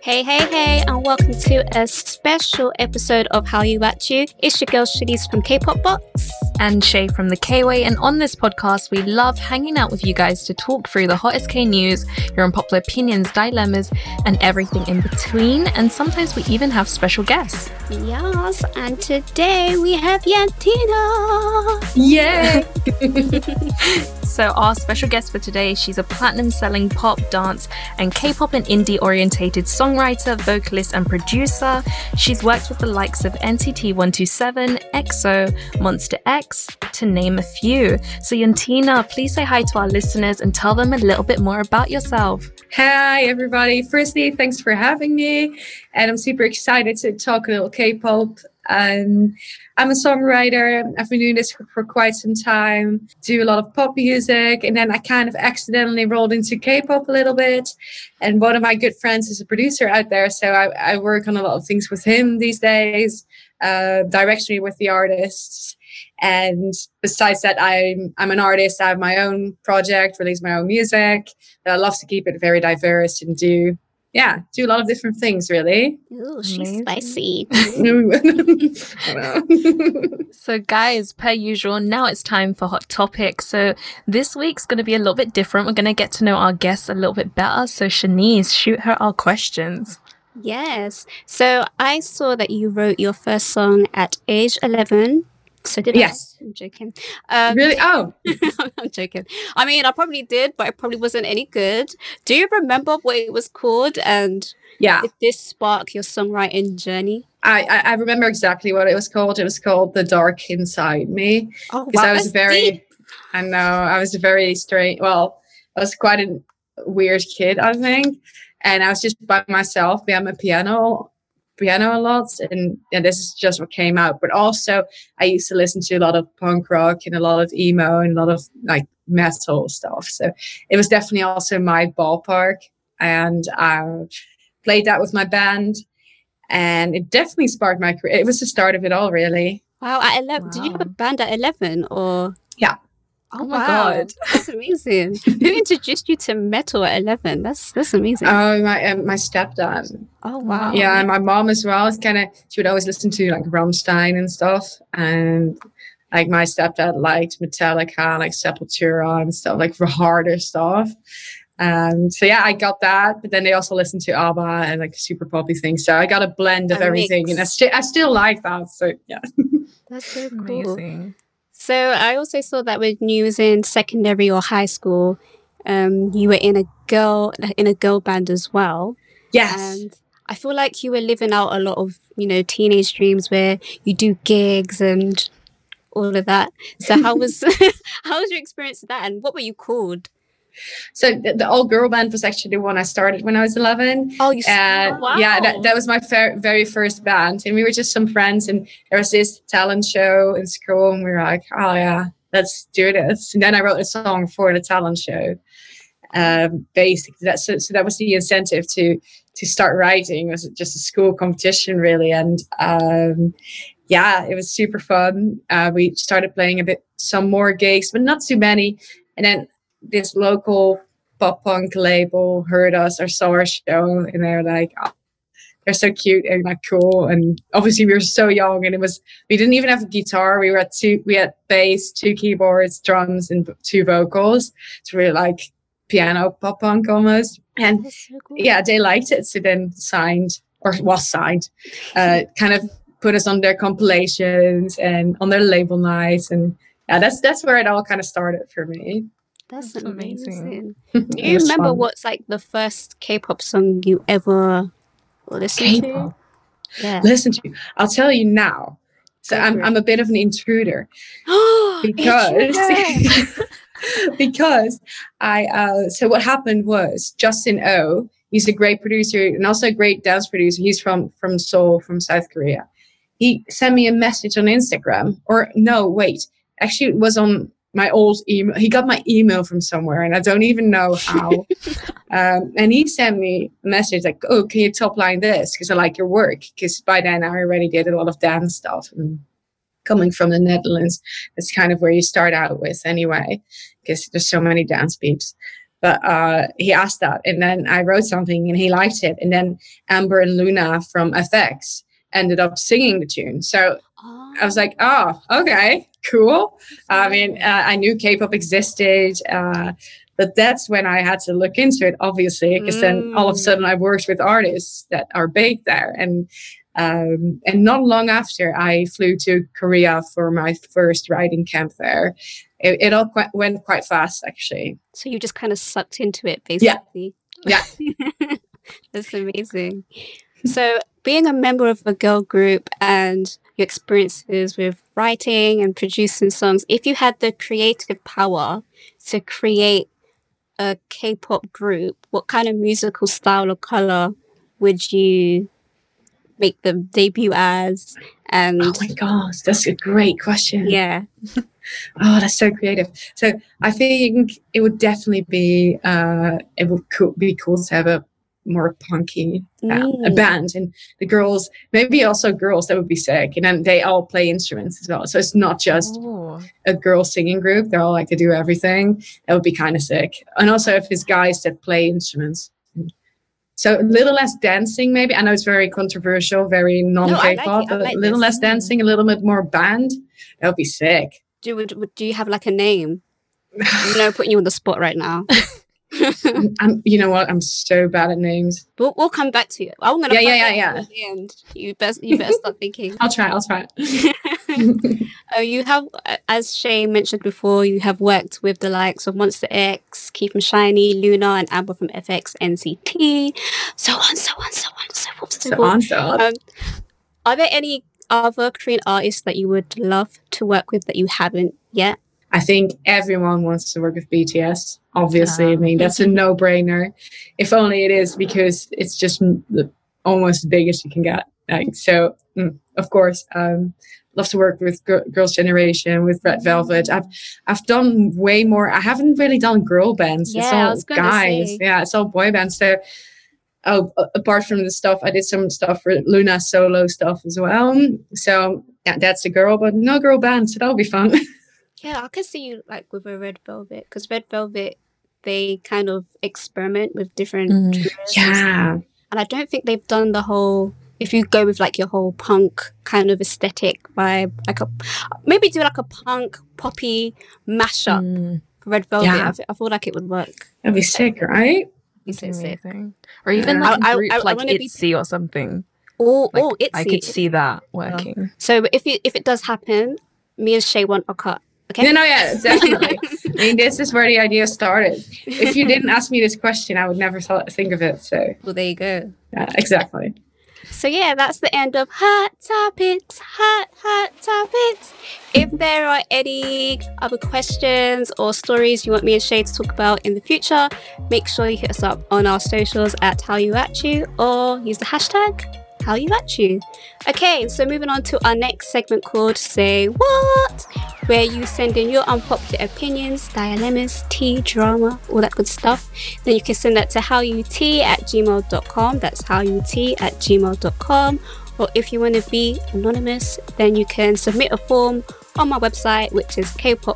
Hey, hey, hey, and welcome to a special episode of How You At You. It's your girl Shanice from K-Pop Box. And Shay from the K-Way, and on this podcast we love hanging out with you guys to talk through the hottest K news, your unpopular opinions, dilemmas, and everything in between, and sometimes we even have special guests. Yes, and today we have Yantina. Yay! So our special guest for today, she's a platinum-selling pop, dance, and K-pop and indie-orientated songwriter, vocalist, and producer. She's worked with the likes of NCT 127, EXO, Monster X, to name a few. So Yantina, please say hi to our listeners and tell them a little bit more about yourself. Hi, everybody. Firstly, thanks for having me. And I'm super excited to talk a little K-pop. I'm a songwriter. I've been doing this for quite some time, do a lot of pop music. And then I kind of accidentally rolled into K-pop a little bit. And one of my good friends is a producer out there. So I work on a lot of things with him these days, directly with the artists. And besides that, I'm an artist. I have my own project, release my own music. I love to keep it very diverse and do a lot of different things, really. Ooh, she's spicy. So guys, per usual, now it's time for Hot Topic. So this week's going to be a little bit different. We're going to get to know our guests a little bit better. So Shanice, shoot her our questions. Yes. So I saw that you wrote your first song at age 11. So did Yes. I? I'm joking. Really? Oh. I'm joking. I mean, I probably did, but it probably wasn't any good. Do you remember what it was called? And did this spark your songwriting journey? I remember exactly what it was called. It was called The Dark Inside Me. Oh, Because wow, I was deep. I was a very strange, I was quite a weird kid, I think. And I was just by myself behind my piano a lot, and this is just what came out. But also I used to listen to a lot of punk rock and a lot of emo and a lot of like metal stuff, so it was definitely also my ballpark, and I played that with my band, and it definitely sparked my career. It was the start of it all, really. Wow, at 11. Did you have a band at 11 or? Yeah. Oh my God. That's amazing. Who introduced you to metal at 11? That's amazing. Oh, my stepdad. Oh, wow. Yeah, and my mom as well. It's she would always listen to like Rammstein and stuff, and like my stepdad liked Metallica, like Sepultura and stuff, like for harder stuff. So yeah, I got that, but then they also listened to ABBA and like super poppy things. So I got a blend of everything, and I still like that. So yeah, that's so cool. Amazing. So I also saw that when you was in secondary or high school, you were in a girl band as well. Yes. And I feel like you were living out a lot of, teenage dreams where you do gigs and all of that. So how was your experience with that, and what were you called? So the all girl band was actually the one I started when I was 11. Oh, you wow. Yeah, that was my very first band, and we were just some friends, and there was this talent show in school, and we were like, oh yeah, let's do this. And then I wrote a song for the talent show. Basically, so that was the incentive to start writing. It was just a school competition, really, and it was super fun. We started playing some more gigs, but not too many, and then this local pop punk label heard us or saw our show, and they were like, oh, they're so cute and like cool. And obviously we were so young, and we didn't even have a guitar. We had bass, 2 keyboards, drums, and 2 vocals. So we were like piano pop punk almost. And so cool. Yeah, they liked it. So then was signed, kind of put us on their compilations and on their label nights. And yeah, that's where it all kind of started for me. That's amazing. Do you remember what's like the first K-pop song you ever listened to? Yeah. Listen to. I'll tell you now. So I'm a bit of an intruder. Because so what happened was Justin Oh, he's a great producer and also a great dance producer. He's from Seoul, from South Korea. He sent me a message on Instagram, actually it was on my old email. He got my email from somewhere, and I don't even know how. And he sent me a message like, oh, can you top line this? Because I like your work. Because by then I already did a lot of dance stuff. And coming from the Netherlands, that's kind of where you start out with anyway, because there's so many dance beats. But he asked that, and then I wrote something, and he liked it. And then Amber and Luna from FX ended up singing the tune. So I was like, oh, okay, cool. I mean, I knew K-pop existed, but that's when I had to look into it, obviously, because then all of a sudden I worked with artists that are big there. And not long after, I flew to Korea for my first writing camp there. It all went quite fast, actually. So you just kind of sucked into it, basically. Yeah. That's amazing. So being a member of a girl group and your experiences with writing and producing songs, if you had the creative power to create a K-pop group, what kind of musical style or color would you make them debut as? And oh my gosh, that's a great question. Yeah. Oh, that's so creative. So I think it would definitely be be cool to have a more punky a band, and the girls, maybe also girls, that would be sick. And then they all play instruments as well, so it's not just a girl singing group. They're all like to do everything. That would be kind of sick. And also if it's guys that play instruments, so a little less dancing, maybe. I know it's very controversial, very non-K-pop, but a little less dancing, a little bit more band. That would be sick. Do you have like a name? Putting you on the spot right now. You know what? I'm so bad at names. We'll come back to you. I'm gonna at the end. You better start thinking. I'll try. You have, as Shay mentioned before, you have worked with the likes of Monster X, Keith from Shiny, Luna, and Amber from FX, NCT, so on. Are there any other Korean artists that you would love to work with that you haven't yet? I think everyone wants to work with BTS. Obviously, I mean, that's a no-brainer. If only it is because it's just almost the biggest you can get. So, of course, love to work with Girls' Generation, with Red Velvet. I've done way more. I haven't really done girl bands. Yeah, it's all guys. Yeah, it's all boy bands. So, apart from the stuff, I did some stuff for Luna solo stuff as well. So yeah, that's a girl, but no girl band. So that'll be fun. Yeah, I could see you like with a Red Velvet, because Red Velvet, they kind of experiment with different genres. Yeah. And I don't think they've done the whole, if you go with like your whole punk kind of aesthetic vibe, maybe do like a punk poppy mashup for Red Velvet. Yeah. I feel like it would work. That'd be sick, right? It's amazing. Or even like a group like ITZY or something. Itzy. I could see that working. So if it does happen, me and Shay want a cut. Okay. No, yeah, definitely. I mean, this is where the idea started. If you didn't ask me this question, I would never think of it. So, well, there you go. Yeah, exactly. So yeah, that's the end of Hot Topics. Hot Topics. If there are any other questions or stories you want me and Shay to talk about in the future, make sure you hit us up on our socials at HowYouAtYou, or use the hashtag HowYouAtYou. Okay, so moving on to our next segment called Say What, where you send in your unpopular opinions, dilemmas, tea, drama, all that good stuff. Then you can send that to howyout@gmail.com. That's howyout@gmail.com. Or if you want to be anonymous, then you can submit a form on my website, which is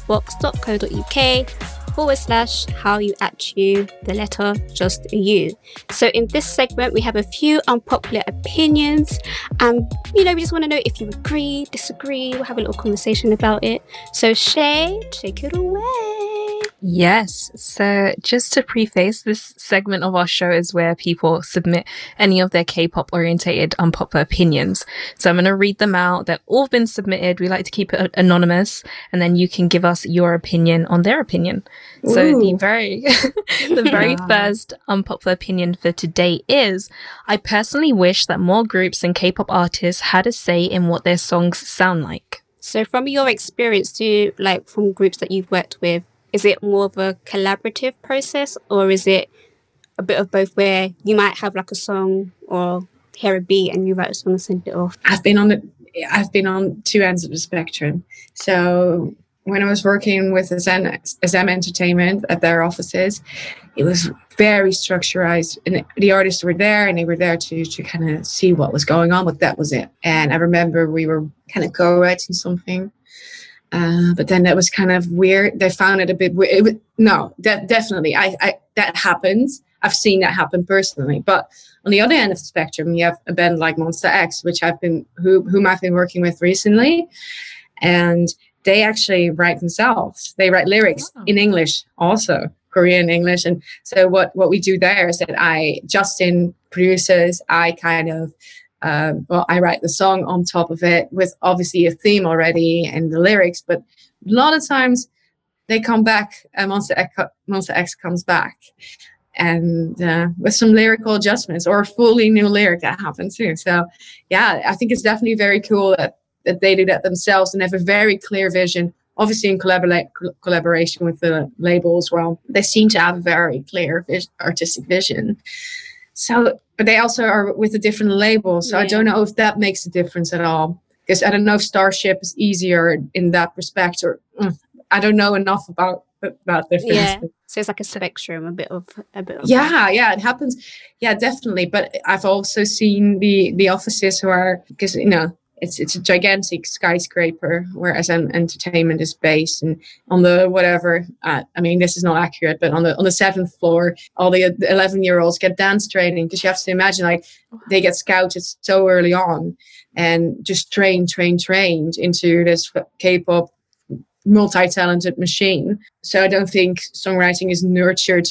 kpopbox.co.uk/HowYouAtYou, the letter just a U. So in this segment, we have a few unpopular opinions, and we just want to know if you agree, disagree. We'll have a little conversation about it. So Shay, take it away. Yes. So just to preface, this segment of our show is where people submit any of their K-pop orientated unpopular opinions. So I'm going to read them out. They've all been submitted. We like to keep it anonymous, and then you can give us your opinion on their opinion. Ooh. So the very first unpopular opinion for today is, I personally wish that more groups and K-pop artists had a say in what their songs sound like. So from your experience, from groups that you've worked with, is it more of a collaborative process, or is it a bit of both, where you might have like a song or hear a beat and you write a song and send it off? I've been on two ends of the spectrum. So when I was working with SM Entertainment at their offices, it was very structured, and the artists were there, and they were there to kind of see what was going on, but that was it. And I remember we were kind of co-writing something. But then that was kind of weird. They found it a bit weird. Definitely. that happens. I've seen that happen personally. But on the other end of the spectrum, you have a band like Monster X, which whom I've been working with recently, and they actually write themselves. They write lyrics in English also, Korean English. And so what we do there is that Justin produces, I kind of, I write the song on top of it with obviously a theme already and the lyrics, but a lot of times they come back, Monster X comes back, and with some lyrical adjustments or a fully new lyric that happens too. So yeah, I think it's definitely very cool that they do that themselves and have a very clear vision, obviously in collaboration with the label as well. They seem to have a very clear artistic vision. So, but they also are with a different label. So I don't know if that makes a difference at all. Because I don't know if Starship is easier in that respect, or I don't know enough about difference. Yeah. So it's like a spectrum, a bit of yeah, it happens. Yeah, definitely. But I've also seen the offices who are, because it's a gigantic skyscraper, whereas entertainment is based and on the whatever. I mean, this is not accurate, but on the seventh floor, all the 11-year-olds get dance training, because you have to imagine, like, they get scouted so early on and just trained into this K-pop multi-talented machine. So I don't think songwriting is nurtured,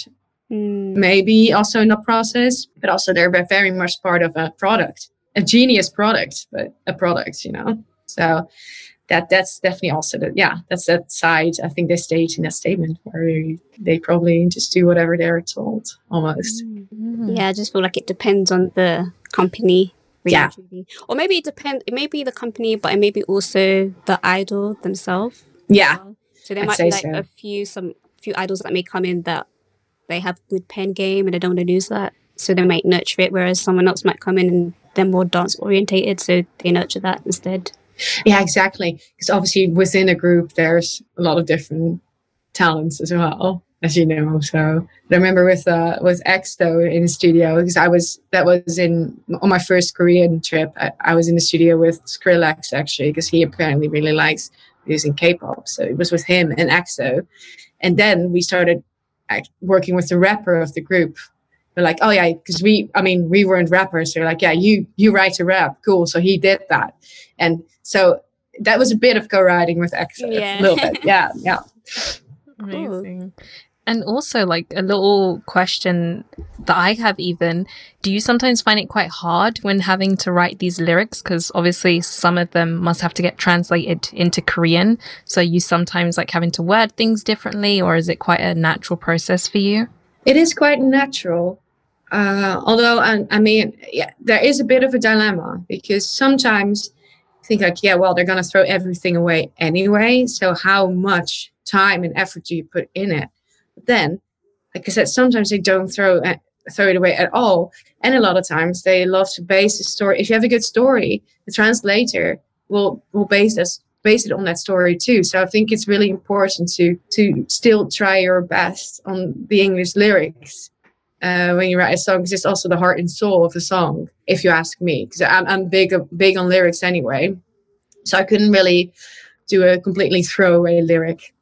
maybe also in the process, but also they're very much part of a product, a genius product, but a product, So that's definitely also that's that side. I think they state in that statement where they probably just do whatever they're told, almost. Yeah, I just feel like it depends on the company. Yeah. Truly. Or maybe it may be the company, but it may be also the idol themselves. Yeah. Well. So there might be like a few idols that may come in that they have good pen game and they don't want to lose that. So they might nurture it, whereas someone else might come in and they're more dance orientated, so they nurture that instead. Yeah, exactly. Because obviously within a group there's a lot of different talents as well, as you know. So I remember with EXO in the studio, because on my first Korean trip, I was in the studio with Skrillex actually, because he apparently really likes using K-pop. So it was with him and EXO. And then we started working with the rapper of the group. We're like, oh yeah, because we weren't rappers. So we're like, yeah, you write a rap. Cool. So he did that. And so that was a bit of co-writing with EXO. A little bit. Yeah. Amazing. And also, like, a little question that I have even, do you sometimes find it quite hard when having to write these lyrics? Because obviously some of them must have to get translated into Korean. So you sometimes like having to word things differently, or is it quite a natural process for you? It is quite natural. Although, there is a bit of a dilemma, because sometimes I think like, yeah, well, they're going to throw everything away anyway. So how much time and effort do you put in it? But then, like I said, sometimes they don't throw it away at all. And a lot of times they love to base the story. If you have a good story, the translator will base it on that story too. So I think it's really important to still try your best on the English lyrics when you write a song, because it's also the heart and soul of the song, if you ask me. Because I'm big on lyrics anyway. So I couldn't really do a completely throwaway lyric.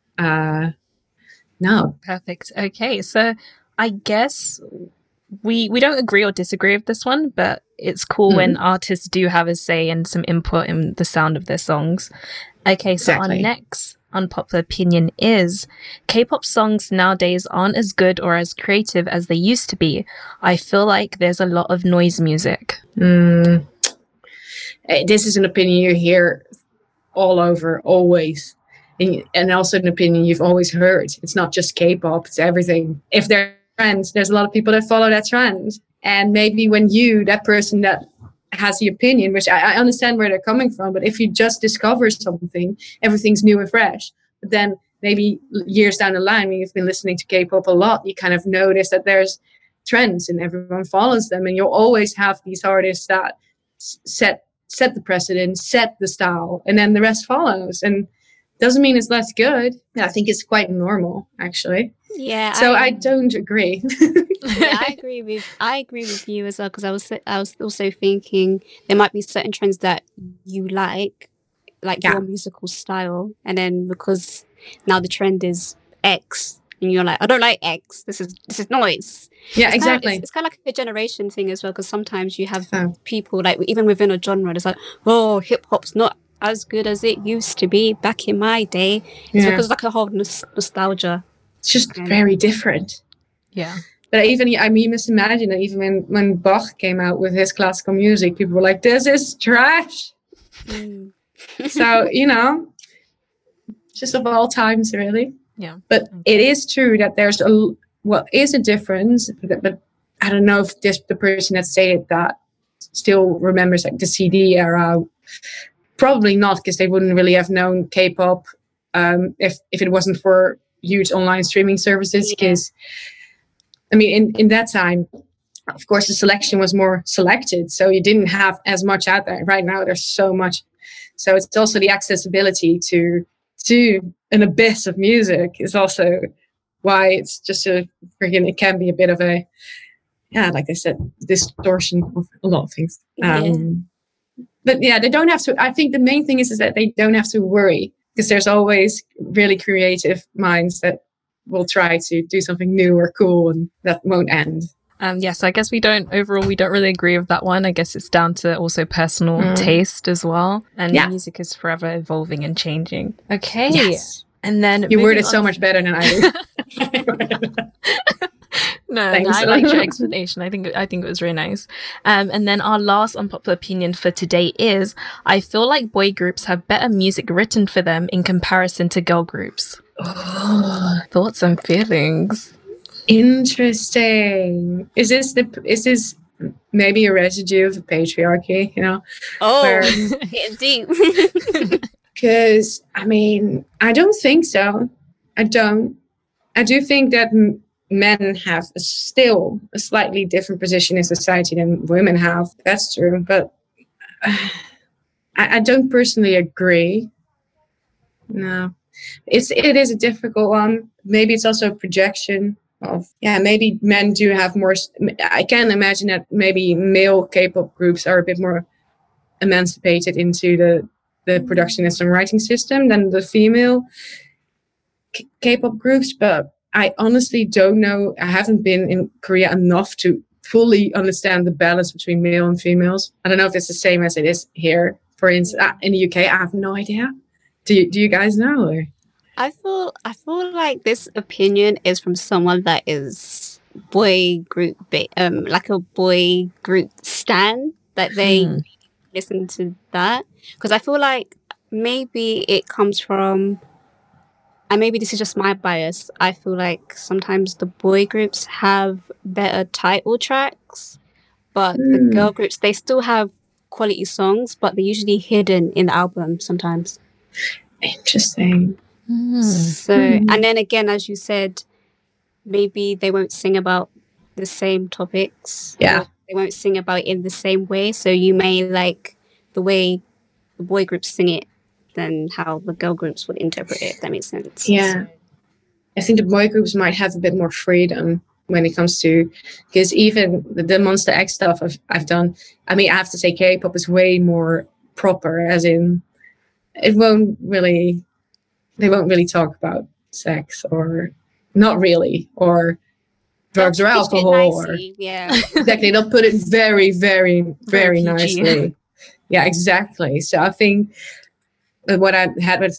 No. Perfect. Okay, so I guess we don't agree or disagree with this one, but it's cool when artists do have a say and some input in the sound of their songs. Okay, so Our next unpopular opinion is K-pop songs nowadays aren't as good or as creative as they used to be. I feel like there's a lot of noise music. This is an opinion you hear all over, always. And also an opinion you've always heard. It's not just K-pop, it's everything. If there are trends, there's a lot of people that follow that trend. And maybe when that person that has the opinion, which I understand where they're coming from, but if you just discover something, everything's new and fresh. But then maybe years down the line, when you've been listening to K-pop a lot, you kind of notice that there's trends and everyone follows them. And you'll always have these artists that set the precedent, set the style, and then the rest follows. And doesn't mean it's less good. I think it's quite normal, actually. Yeah. So I don't agree. Yeah, I agree with you as well, because I was also thinking there might be certain trends that you like your musical style, and then because now the trend is X, and you're like, I don't like X. This is noise. Yeah, It's exactly. It's kind of like a generation thing as well, because sometimes you have people like even within a genre, it's like, oh, hip hop's not as good as it used to be back in my day. It's because like a whole nostalgia. It's just very different. Yeah. But even, I mean, you must imagine that even when Bach came out with his classical music, people were like, this is trash. So, you know, just of all times, really. Yeah. But it is true that there's is a difference, but I don't know if the person that stated that still remembers like the CD era. Probably not, because they wouldn't really have known K-pop if it wasn't for huge online streaming services. Because I mean, in that time, of course, the selection was more selected, so you didn't have as much out there. Right now, there's so much, so it's also the accessibility to an abyss of music is also why it's just it can be a bit of a, like I said, distortion of a lot of things. But yeah, they don't have to. I think the main thing is that they don't have to worry, because there's always really creative minds that will try to do something new or cool, and that won't end. So I guess we don't really agree with that one. I guess it's down to also personal taste as well. And music is forever evolving and changing. Okay. Yes. And then you worded so much better than I do. No, I liked your explanation. I think it was really nice. And then our last unpopular opinion for today is, I feel like boy groups have better music written for them in comparison to girl groups. Thoughts and feelings. Interesting. Is this maybe a residue of the patriarchy? You know? Getting deep. Because I mean, I don't think so. I do think that men have still a slightly different position in society than women have. That's true, but I don't personally agree. No, it is a difficult one. Maybe it's also a projection of, maybe men do have more. I can imagine that maybe male K-pop groups are a bit more emancipated into the production and songwriting system than the female K-pop groups, but I honestly don't know. I haven't been in Korea enough to fully understand the balance between male and females. I don't know if it's the same as it is here. For instance, in the UK, I have no idea. Do you guys know? Or? I feel like this opinion is from someone that is boy group, like a boy group stan, that they listen to that, because I feel like maybe it comes from. And maybe this is just my bias. I feel like sometimes the boy groups have better title tracks, but the girl groups, they still have quality songs, but they're usually hidden in the album sometimes. Interesting. So, and then again, as you said, maybe they won't sing about the same topics. Yeah. They won't sing about it in the same way. So you may like the way the boy groups sing it than how the girl groups would interpret it, if that makes sense. Yeah. I think the boy groups might have a bit more freedom when it comes to, because even the Monster X stuff I've done, I mean, I have to say K-pop is way more proper, as in they won't really talk about sex, or not really, or drugs or alcohol. Exactly. They'll put it very, very, very nicely. Yeah, exactly. So I think what I had with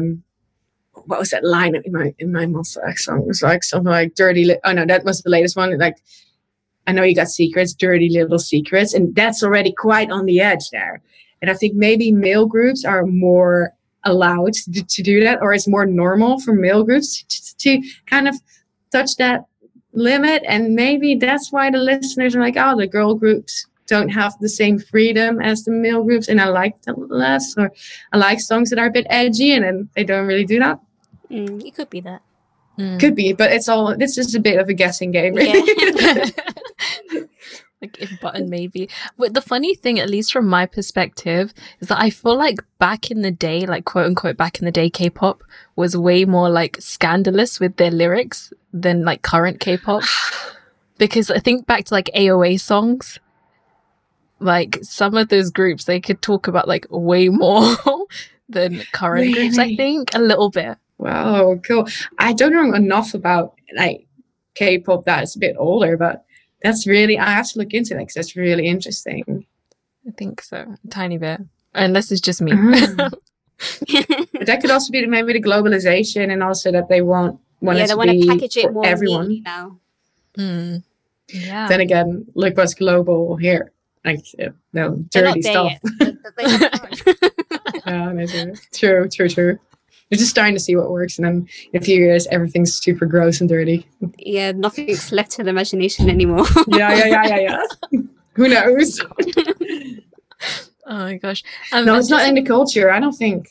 what was that line in my Monster X song? It was like something like that was the latest one. Like, I know you got secrets, dirty little secrets, and that's already quite on the edge there. And I think maybe male groups are more allowed to do that, or it's more normal for male groups to kind of touch that limit. And maybe that's why the listeners are like, oh, the girl groups don't have the same freedom as the male groups, and I like that less, or I like songs that are a bit edgy, and then they don't really do that. It could be that. Could be, but this is a bit of a guessing game, really. Yeah. Like if button maybe. But the funny thing, at least from my perspective, is that I feel like back in the day, like quote unquote back in the day, K-pop was way more like scandalous with their lyrics than like current K-pop. Because I think back to like AOA songs, like some of those groups, they could talk about like way more than current groups, I think, a little bit. Wow, cool. I don't know enough about like K-pop that is a bit older, but that's really, I have to look into that because that's really interesting. I think so, a tiny bit, unless it's just me. But that could also be maybe the globalization, and also that they want yeah, it they to want to be package it for more everyone. neatly now. Yeah. Then again, look what's global here. Like, no, They're not dirty there stuff. yet. They have time. Yeah, true. You're just starting to see what works, and then in a few years, everything's super gross and dirty. Yeah, nothing's left to the imagination anymore. Yeah. Who knows? Oh my gosh. No, it's not in the culture, I don't think.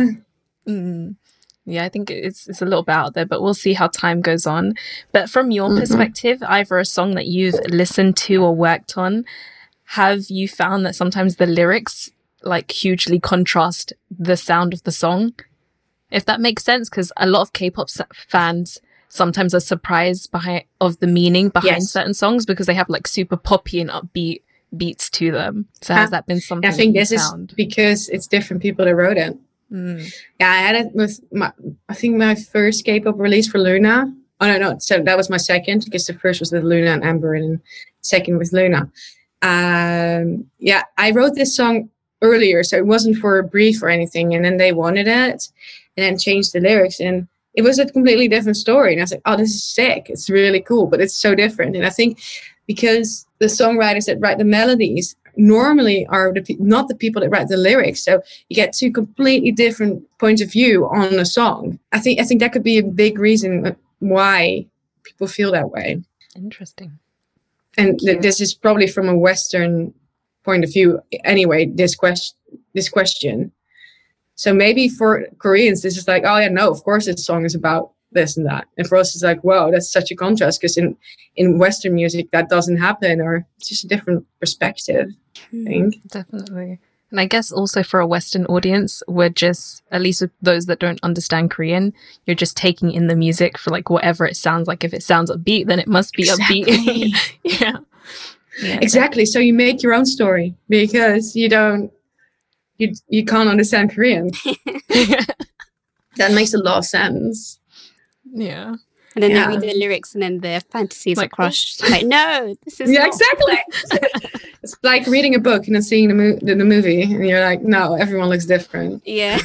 Yeah, I think it's a little bit out there, but we'll see how time goes on. But from your perspective, either a song that you've listened to or worked on, have you found that sometimes the lyrics like hugely contrast the sound of the song? If that makes sense, because a lot of K-pop fans sometimes are surprised of the meaning behind certain songs because they have like super poppy and upbeat beats to them. So has that been something? I think that this is because it's different people that wrote it. Yeah, I had it with my first K-pop release for Luna. Oh no, so that was my second, because the first was with Luna and Amber, and second with Luna. Yeah, I wrote this song earlier, so it wasn't for a brief or anything, and then they wanted it, and then changed the lyrics, and it was a completely different story. And I was like, oh, this is sick. It's really cool, but it's so different. And I think because the songwriters that write the melodies normally are not the people that write the lyrics, so you get two completely different points of view on a song. I think that could be a big reason why people feel that way. Interesting. And this is probably from a Western point of view anyway, this question. So maybe for Koreans, this is like, oh yeah, no, of course this song is about this and that. And for us, it's like, wow, that's such a contrast, because in Western music, that doesn't happen, or it's just a different perspective, I think. Definitely. And I guess also for a Western audience, we're just, at least with those that don't understand Korean, you're just taking in the music for like whatever it sounds like. If it sounds upbeat, then it must be upbeat. Yeah, exactly. So you make your own story because you can't understand Korean. That makes a lot of sense. Yeah. And then they read the lyrics, and then their fantasies are crushed. Like, no, this is not exactly. It's like reading a book and then seeing the movie, and you're like, no, everyone looks different. Yeah.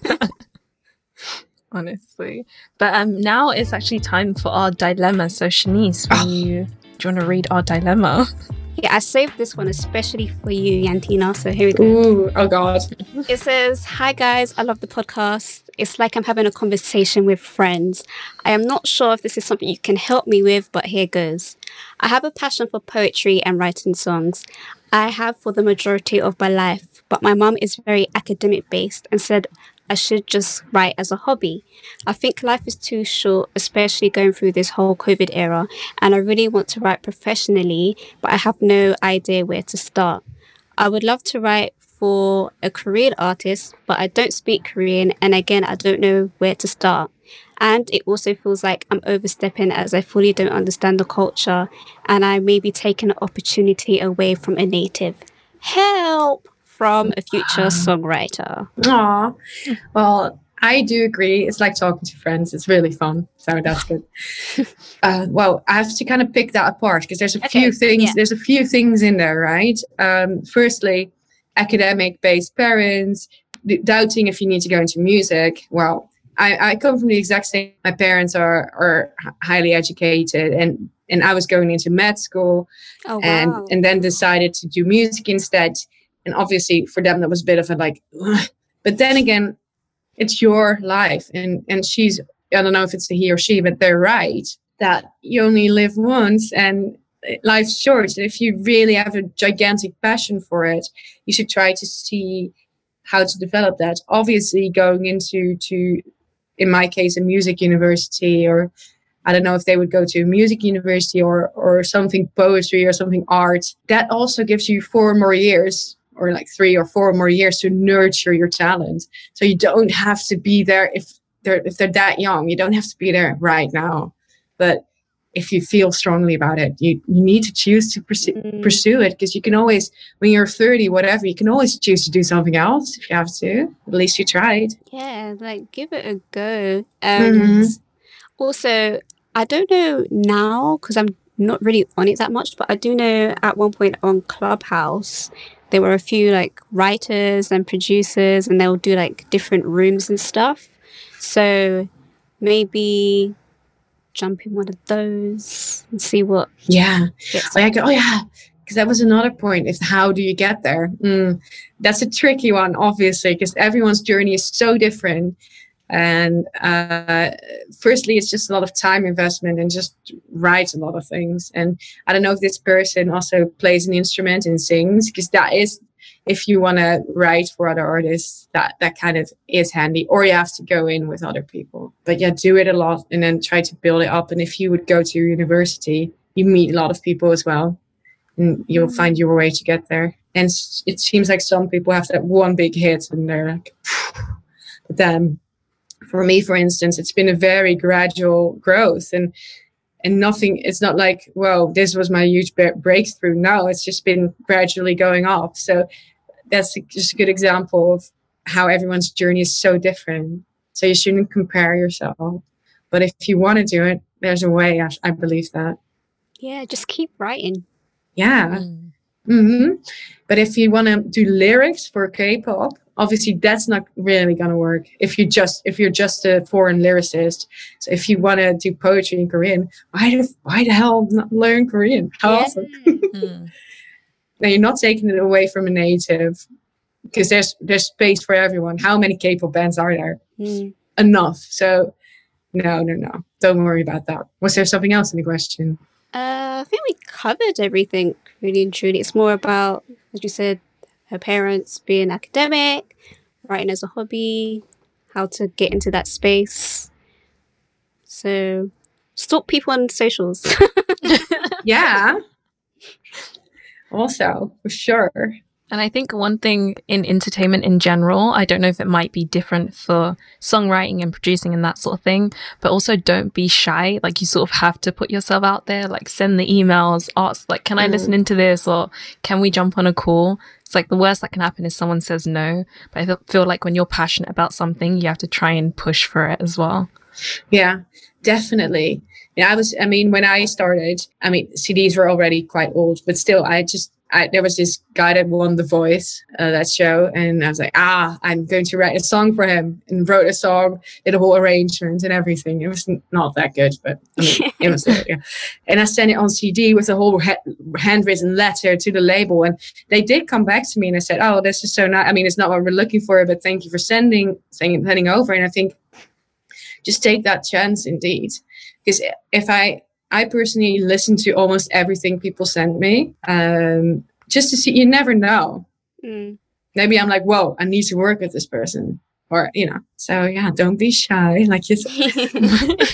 Honestly. But now it's actually time for our dilemma. So Shanice, do you want to read our dilemma? Yeah, I saved this one especially for you, Yantina. So here we go. Ooh, oh God. It says, hi guys, I love the podcast. It's like I'm having a conversation with friends. I am not sure if this is something you can help me with, but here goes. I have a passion for poetry and writing songs. I have for the majority of my life, but my mum is very academic based and said I should just write as a hobby. I think life is too short, especially going through this whole COVID era, and I really want to write professionally, but I have no idea where to start. I would love to write for a Korean artist, but I don't speak Korean, and again, I don't know where to start. And it also feels like I'm overstepping as I fully don't understand the culture, and I may be taking an opportunity away from a native. Help! From a future songwriter. Aw. Well, I do agree. It's like talking to friends. It's really fun. So that's good. Well, I have to kind of pick that apart because there's a few things. Yeah. There's a few things in there, right? Firstly, academic-based parents, doubting if you need to go into music. Well, I come from the exact same. My parents are highly educated, and I was going into med school, and then decided to do music instead. And obviously for them, that was a bit of a like, ugh. But then again, it's your life. And she's, I don't know if it's the he or she, but they're right that you only live once and life's short. And if you really have a gigantic passion for it, you should try to see how to develop that. Obviously going into, in my case, a music university, or I don't know if they would go to a music university or something poetry or something art. That also gives you 4 more years, or like 3 or 4 more years to nurture your talent. So you don't have to be there if they're that young. You don't have to be there right now. But if you feel strongly about it, you need to choose to pursue it, because you can always, when you're 30, whatever, you can always choose to do something else if you have to. At least you tried. Yeah, like give it a go. And also, I don't know now because I'm not really on it that much, but I do know at one point on Clubhouse, there were a few like writers and producers, and they'll do like different rooms and stuff. So maybe jump in one of those and see what. Yeah. Because that was another point. Is how do you get there? That's a tricky one, obviously, because everyone's journey is so different. And firstly, it's just a lot of time investment and just write a lot of things. And I don't know if this person also plays an instrument and sings, because that is, if you want to write for other artists, that kind of is handy. Or you have to go in with other people. But yeah, do it a lot and then try to build it up. And if you would go to university, you meet a lot of people as well. And you'll find your way to get there. And it seems like some people have that one big hit and they're like, but then for me, for instance, it's been a very gradual growth, and nothing, it's not like, whoa, this was my huge breakthrough. No, it's just been gradually going up. So that's just a good example of how everyone's journey is so different. So you shouldn't compare yourself. But if you want to do it, there's a way. I believe that. Yeah, just keep writing. Yeah. But if you want to do lyrics for K-pop, obviously that's not really going to work if you're just a foreign lyricist. So if you want to do poetry in Korean, why the hell not learn Korean? How awesome. Now you're not taking it away from a native, because there's space for everyone. How many K-pop bands are there? Enough. So no, don't worry about that. Was there something else in the question? I think we covered everything really and truly. It's more about, as you said, her parents being academic, writing as a hobby, how to get into that space. So stalk people on socials. Yeah. Also, for sure. And I think one thing in entertainment in general, I don't know if it might be different for songwriting and producing and that sort of thing, but also don't be shy. Like, you sort of have to put yourself out there, like send the emails, ask like, can I listen into this, or can we jump on a call? It's like the worst that can happen is someone says no. But I feel like when you're passionate about something, you have to try and push for it as well. Yeah, definitely. Yeah, when I started, CDs were already quite old, but still, there was this guy that won The Voice, that show, and I was like, I'm going to write a song for him, and wrote a song, did a whole arrangement and everything. It was not that good, but it was there. Yeah. And I sent it on CD with a whole handwritten letter to the label, and they did come back to me, and I said, oh, this is so nice. It's not what we're looking for, but thank you for sending over. And I think just take that chance, indeed, because if I personally listen to almost everything people send me, just to see. You never know. Maybe I'm like, whoa, I need to work with this person, or So yeah, don't be shy, like you said.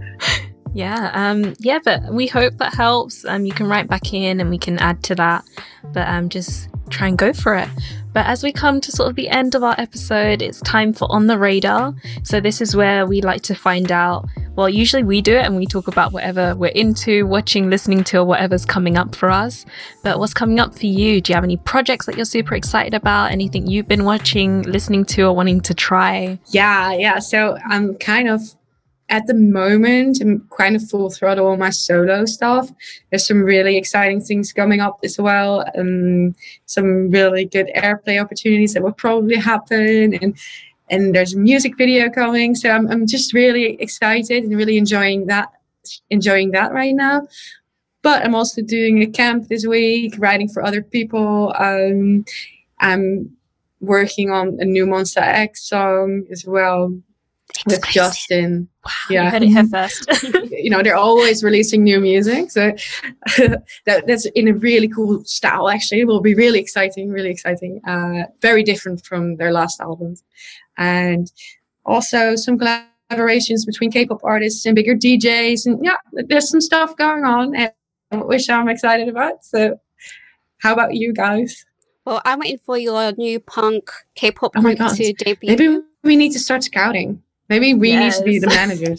Yeah, but we hope that helps. You can write back in, and we can add to that. But just try and go for it. But as we come to sort of the end of our episode, it's time for On the Radar. So this is where we like to find out, well, usually we do it and we talk about whatever we're into, watching, listening to, or whatever's coming up for us. But what's coming up for you? Do you have any projects that you're super excited about? Anything you've been watching, listening to, or wanting to try? Yeah. So I'm kind of, at the moment, I'm kind of full throttle on my solo stuff. There's some really exciting things coming up as well. Some really good airplay opportunities that will probably happen. And there's a music video coming. So I'm just really excited and really enjoying that right now. But I'm also doing a camp this week, writing for other people. I'm working on a new Monster X song as well. With Justin. Wow, yeah. You heard it here first. They're always releasing new music. So that's in a really cool style, actually. It will be really exciting. Very different from their last albums. And also some collaborations between K-pop artists and bigger DJs. And yeah, there's some stuff going on, and which I'm excited about. So how about you guys? Well, I'm waiting for your new punk K-pop group to debut. Maybe we need to start scouting. Maybe we need to be the managers.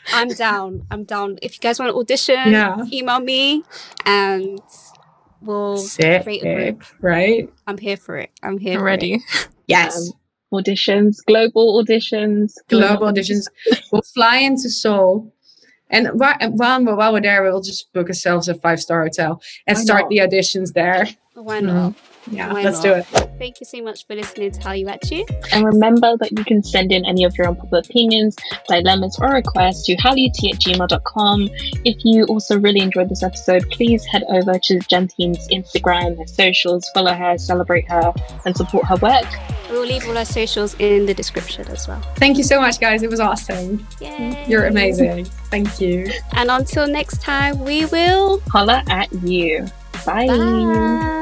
I'm down. If you guys want to audition, email me and we'll create a group. Right? I'm here for it. I'm here ready. Yes. Auditions, global auditions. We'll fly into Seoul. And while we're there, we'll just book ourselves a 5-star hotel and start the auditions there. Why not? Yeah, let's do it. Thank you so much for listening to How You At You. And remember that you can send in any of your unpopular opinions, dilemmas, or requests to howut@gmail.com. If you also really enjoyed this episode, please head over to Jantine's Instagram, her socials, follow her, celebrate her, and support her work. We'll leave all our socials in the description as well. Thank you so much, guys. It was awesome. Yay. You're amazing. Thank you. And until next time, we will holla at you. Bye. Bye.